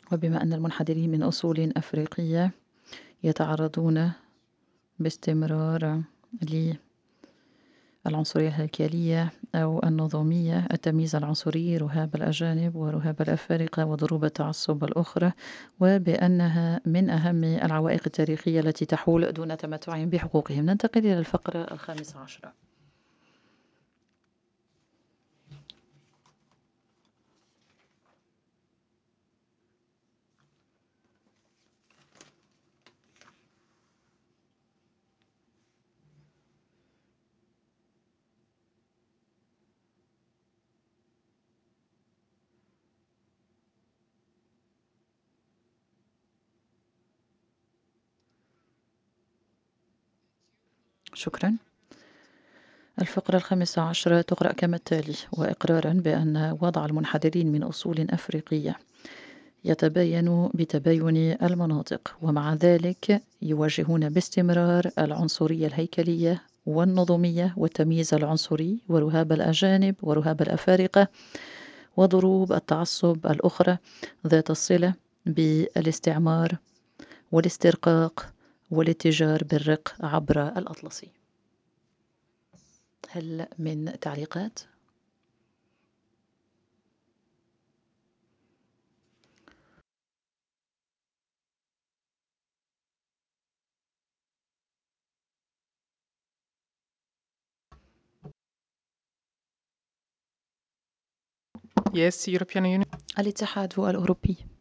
وبما أن المنحدرين من أصول أفريقية يتعرضون باستمرار للعنصرية الهيكلية أو النظامية، التمييز العنصري، رهاب الأجانب ورهاب الأفارقة وضروب التعصب الأخرى، وبأنها من أهم العوائق التاريخية التي تحول دون تمتعهم بحقوقهم. ننتقل إلى الفقرة 15. شكرا. الفقرة 15 تقرأ كما التالي: وإقرارا بأن وضع المنحدرين من أصول أفريقية يتباين بتباين المناطق، ومع ذلك يواجهون باستمرار العنصرية الهيكلية والنظمية والتمييز العنصري ورهاب الأجانب ورهاب الأفارقة وضروب التعصب الأخرى ذات الصلة بالاستعمار والاسترقاق والاتجار بالرق عبر الأطلسي. هل من تعليقات؟ Yes, European Union. الاتحاد الأوروبي.